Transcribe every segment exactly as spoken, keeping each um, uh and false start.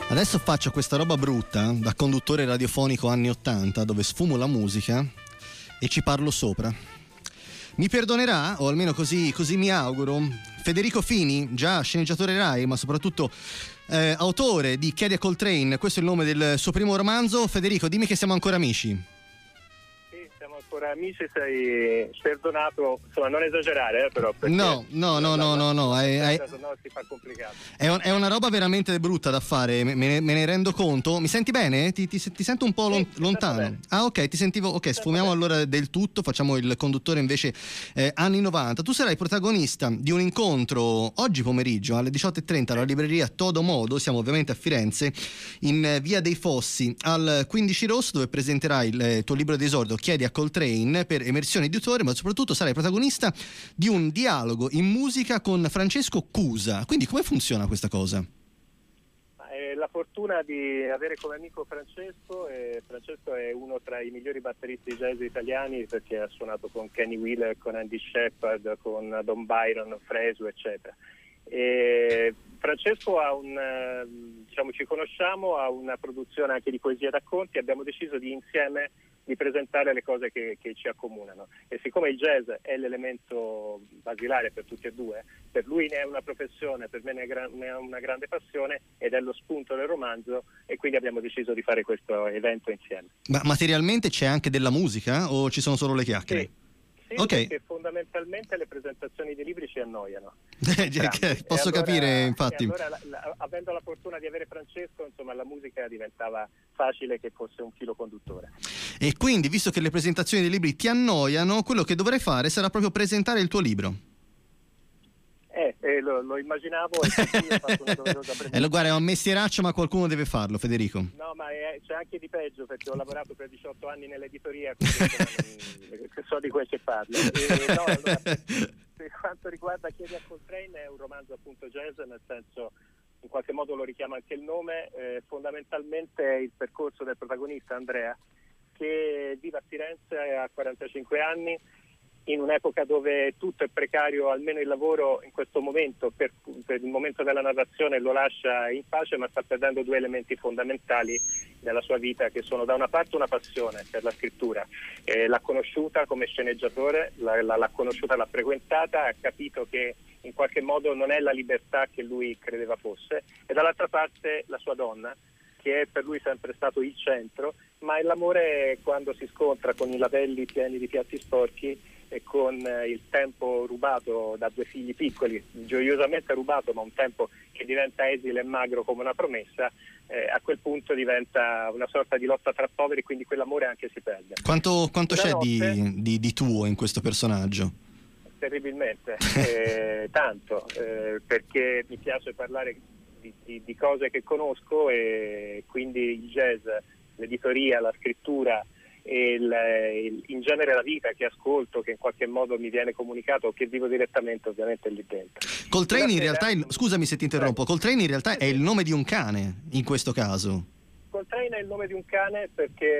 Adesso faccio questa roba brutta da conduttore radiofonico anni ottanta, dove sfumo la musica e ci parlo sopra. Mi perdonerà, o almeno così, così mi auguro, Federico Fini, già sceneggiatore Rai, ma soprattutto eh, autore di Chiedi a Coltrane. Questo è il nome del suo primo romanzo. Federico, dimmi che siamo ancora amici. Siamo ancora amici, sei perdonato, insomma non esagerare eh, però no no no no no no è, è, no, si fa complicato. È, un, è una roba veramente brutta da fare, me ne, me ne rendo conto. Mi senti bene? Ti, ti, ti sento un po' lon, sì, lontano. Ah ok, ti sentivo. Ok, sfumiamo allora del tutto, facciamo il conduttore invece eh, anni novanta. Tu sarai protagonista di un incontro oggi pomeriggio alle diciotto e trenta alla libreria Todo Modo. Siamo ovviamente a Firenze, in eh, via dei Fossi al quindici Rosso, dove presenterai il eh, tuo libro d'esordio Chiedi a Coltrane per Emersione Editore, ma soprattutto sarai protagonista di un dialogo in musica con Francesco Cusa. Quindi come funziona questa cosa? È la fortuna di avere come amico Francesco, e Francesco è uno tra i migliori batteristi jazz italiani perché ha suonato con Kenny Wheeler, con Andy Shepard, con Don Byron, Fresu, eccetera. E Francesco ha un, diciamo, ci conosciamo, ha una produzione anche di poesia e racconti, abbiamo deciso di insieme di presentare le cose che, che ci accomunano, e siccome il jazz è l'elemento basilare per tutti e due, per lui ne è una professione, per me ne è, gran, ne è una grande passione ed è lo spunto del romanzo, e quindi abbiamo deciso di fare questo evento insieme. Ma materialmente c'è anche della musica o ci sono solo le chiacchiere? Sì. Sì, okay. Perché fondamentalmente le presentazioni di libri ci annoiano. Posso allora, capire, infatti. Allora, la, la, avendo la fortuna di avere Francesco, insomma, la musica diventava facile che fosse un filo conduttore. E quindi, visto che le presentazioni dei libri ti annoiano, quello che dovrai fare sarà proprio presentare il tuo libro. Eh, eh lo, lo immaginavo e quindi ho fatto una doverosa premessa. Eh, guarda, è un mestieraccio, ma qualcuno deve farlo, Federico. No, ma è, c'è anche di peggio, perché ho lavorato per diciotto anni nell'editoria, quindi non, so di quel che parlo. E, no, allora, per quanto riguarda Chiedi a Coltrane, è un romanzo appunto jazz, nel senso, in qualche modo lo richiama anche il nome, eh, fondamentalmente è il percorso del protagonista Andrea, che vive a Firenze, ha quarantacinque anni, in un'epoca dove tutto è precario, almeno il lavoro in questo momento, per, per il momento della narrazione, lo lascia in pace, ma sta perdendo due elementi fondamentali nella sua vita, che sono da una parte una passione per la scrittura, eh, l'ha conosciuta come sceneggiatore, l'ha, l'ha conosciuta, l'ha frequentata, ha capito che in qualche modo non è la libertà che lui credeva fosse, e dall'altra parte la sua donna, che è per lui sempre stato il centro, ma è l'amore quando si scontra con i lavelli pieni di piatti sporchi e con il tempo rubato da due figli piccoli, gioiosamente rubato, ma un tempo che diventa esile e magro come una promessa, eh, a quel punto diventa una sorta di lotta tra poveri, quindi quell'amore anche si perde. Quanto, quanto c'è notte, di, di, di tuo in questo personaggio? Terribilmente, eh, tanto, eh, perché mi piace parlare di, di, di cose che conosco, e quindi il jazz, l'editoria, la scrittura, e il, il, in genere la vita che ascolto, che in qualche modo mi viene comunicato, che vivo direttamente ovviamente lì dentro. Coltrane in realtà, il, scusami se ti interrompo, Coltrane in realtà è il nome di un cane in questo caso. Coltrane è il nome di un cane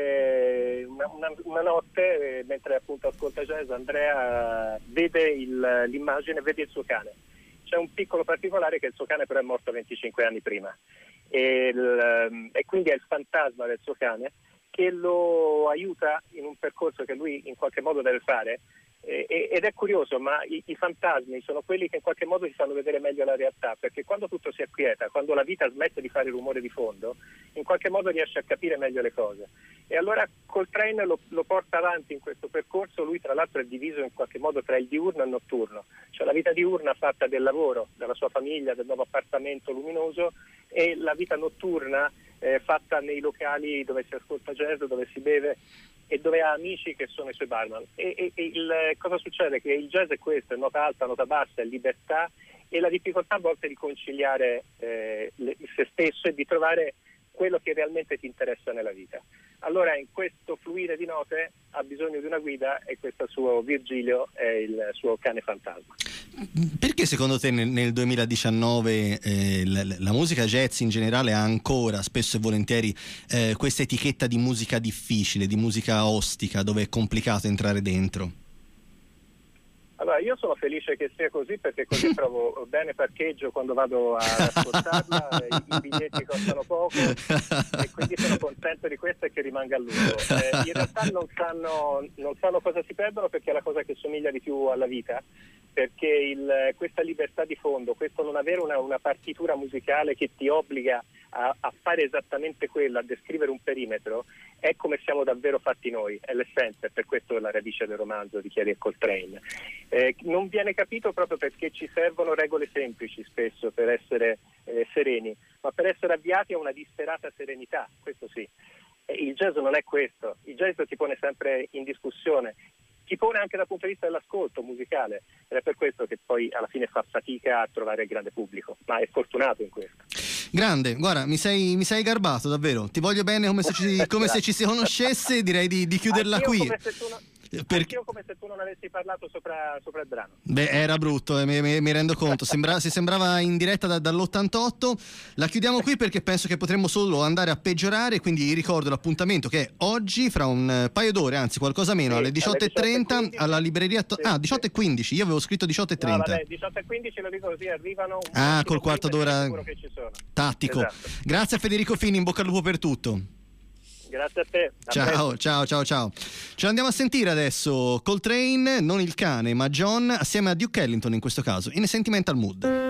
perché una, una, una notte, eh, mentre appunto ascolta jazz, Andrea vede il, l'immagine, vede il suo cane. C'è un piccolo particolare, che il suo cane però è morto venticinque anni prima, e, il, e quindi è il fantasma del suo cane che lo aiuta in un percorso che lui in qualche modo deve fare, eh, ed è curioso, ma i, i fantasmi sono quelli che in qualche modo ti fanno vedere meglio la realtà, perché quando tutto si acquieta, quando la vita smette di fare rumore di fondo, in qualche modo riesce a capire meglio le cose. E allora Coltrane lo, lo porta avanti in questo percorso. Lui tra l'altro è diviso in qualche modo tra il diurno e il notturno, cioè la vita diurna fatta del lavoro, della sua famiglia, del nuovo appartamento luminoso, e la vita notturna eh, fatta nei locali dove si ascolta jazz, dove si beve e dove ha amici che sono i suoi barman. E, e, e il, cosa succede? Che il jazz è questo, è nota alta, nota bassa, è libertà, e la difficoltà a volte di conciliare eh, le, se stesso e di trovare quello che realmente ti interessa nella vita. Allora in questo fluire di note ha bisogno di una guida, e questo suo Virgilio è il suo cane fantasma. Perché secondo te nel, nel duemiladiciannove eh, la, la musica jazz in generale ha ancora spesso e volentieri eh, questa etichetta di musica difficile, di musica ostica, dove è complicato entrare dentro? Allora io sono felice che sia così, perché così trovo bene parcheggio quando vado ad ascoltarla, i biglietti costano poco e quindi sono contento di questo e che rimanga a lungo. Eh, in realtà non sanno, non sanno cosa si perdono, perché è la cosa che somiglia di più alla vita, perché il, questa libertà di fondo, questo non avere una, una partitura musicale che ti obbliga a, a fare esattamente quello, a descrivere un perimetro, è come siamo davvero fatti noi, è l'essenza, e per questo è la radice del romanzo di Chiari e Coltrane. Eh, non viene capito proprio perché ci servono regole semplici spesso per essere eh, sereni, ma per essere avviati a una disperata serenità, questo sì. Eh, il jazz non è questo, il jazz ti pone sempre in discussione, ti pone anche dal punto di vista dell'ascolto musicale, ed è per questo che poi alla fine fa fatica a trovare il grande pubblico, ma è fortunato in questo. Grande, guarda, mi sei, mi sei garbato davvero, ti voglio bene come se ci, come se ci si conoscesse, direi di, di chiuderla Anch'io qui. Come se tu non... Per... Anch'io come se tu non avessi parlato sopra, sopra il brano. Beh, era brutto, eh, mi, mi, mi rendo conto, Sembra, si sembrava in diretta da, dall'ottantotto. La chiudiamo qui perché penso che potremmo solo andare a peggiorare, quindi ricordo l'appuntamento che è oggi, fra un paio d'ore, anzi qualcosa meno, sì, alle diciotto e trenta alla libreria to- sì, ah, diciotto e quindici, io avevo scritto diciotto e trenta. No, vabbè, diciotto e quindici lo dico così, arrivano un ah, col quarto d'ora che ci sono. Tattico. Esatto. Grazie a Federico Fini, in bocca al lupo per tutto. Grazie a te. A ciao, ciao, ciao, ciao. Ce l'andiamo a sentire adesso. Coltrane, non il cane, ma John, assieme a Duke Ellington in questo caso, in A Sentimental Mood.